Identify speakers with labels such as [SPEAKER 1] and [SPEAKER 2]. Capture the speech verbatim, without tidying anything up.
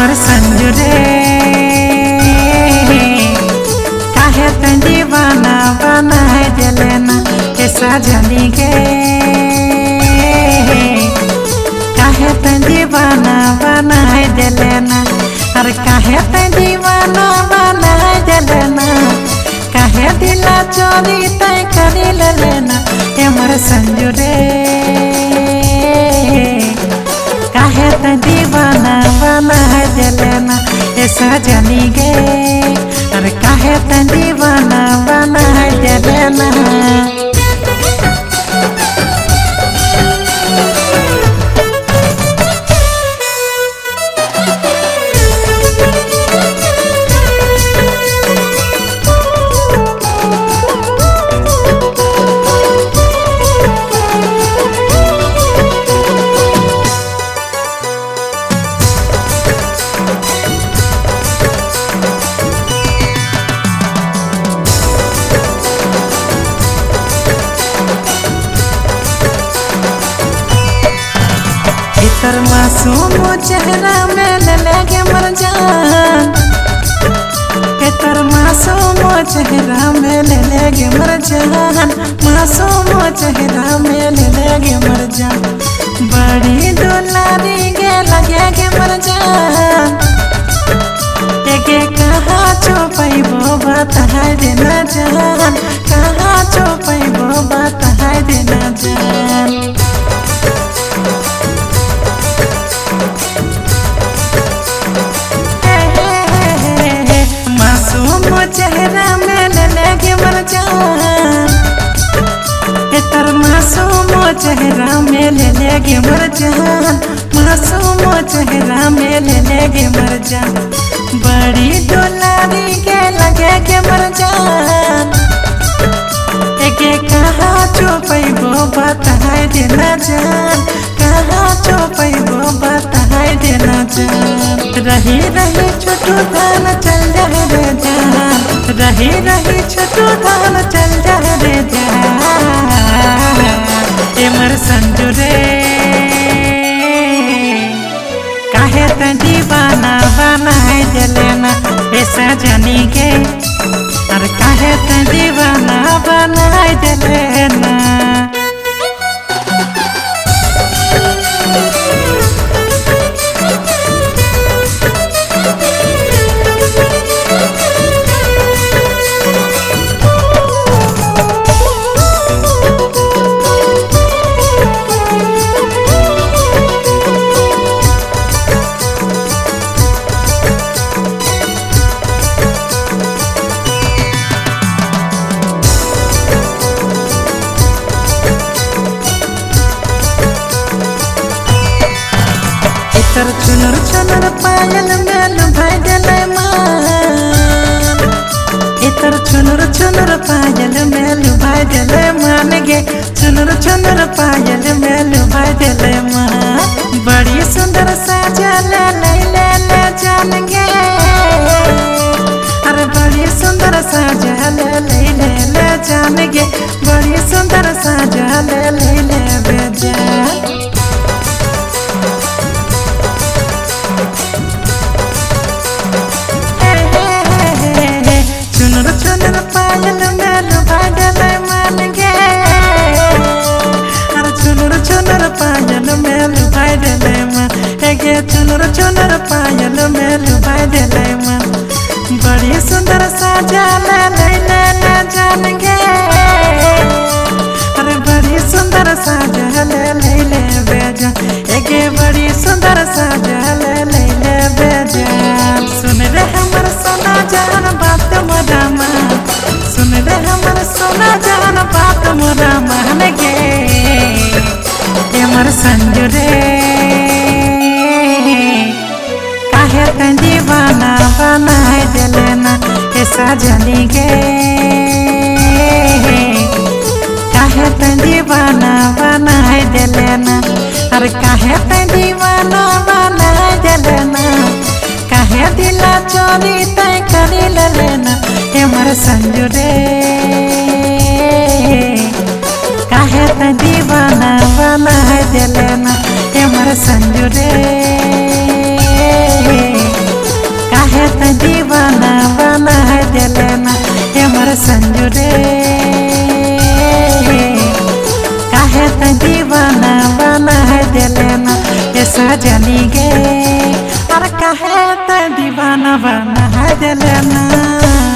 [SPEAKER 1] हमर संजू रे काहे तन दीवाना बनाए देलेना ए सजनी गे काहे तन दीवाना बनाए देलेना अरे काहे तन दीवाना बनाए देलेना काहे दिला चोरी तय करी लेना ए हमर संजू रे काहे तन दीवाना बनाए देलेना ए सजनी गे अरे काहे तन दीवाना बनाए देलेना तर मासूम चेहरा में लगे मर जान तर मासूम चेहरा में लगे मर जान मासूम चेहरा में लगे मर जान बड़ी दुलारी गे लगे गे मर जान के कहाँ छुपैबो बताए देना जान कहाँ छुपैबो बताए देना जान चेहरा में लगे मर जान तर मासूम चेहरा में लगे मर जान मासूम चेहरा में लगे मर जान बड़ी दुलारी के लगे के मर जान के कहाँ छुपैबो बताए देना जान कहाँ छुपैबो बताए देना जान रही रही छोटू धान चल जाए रे जान रही रही छोटू धान चल जाए रे जान ए मर संजू रे काहे तन दीवाना बनाए देलेना ए सजनी गे अरे काहे तन दीवाना बनाए देलेना तर चुनर चुनर पायल में लुभाई देले मान इतर चुनर चुनर पायल में लुभाई देले मान गे चुनर चुनर पायल में लुभाई देले मान बड़ी सुंदर साजल ले ले ले जान गे अरे बड़ी सुंदर साजल ले ले ले जान गे बड़ी सुंदर साजल ले ले बेजान चुनर पायल में लुभाई देले मान गे अरे चुनर चुनर पायल में लुभाई देले मान गे चुनर चुनर पायल में लुभाई देले मान बड़ी सुंदर साजल ले ले ले जान गे अरे बड़ी सुंदर साजल ले ले बेजान गे बड़ी सुंदर साजल ले ले बेजान सुन रे हमर सोना जान बात मोरा सुन रे हमर सोना जान बात मोरा मान गे हमर संजू रे काहे तन दीवाना बनाए देलेना ए सजनी गे काहे तन दीवाना बनाए देलेना अरे काहे तन दीवाना बनाए देलेना काहे दिला चोरी तय करी लेना हमर संजू रे काहे तन दीवाना बनाए देलेना हमर संजू रे। दिले ना हमर संजू रे काहे त दीवाना बना दिले ना ये सजनी गे और काहे त दीवाना बना दिले ना।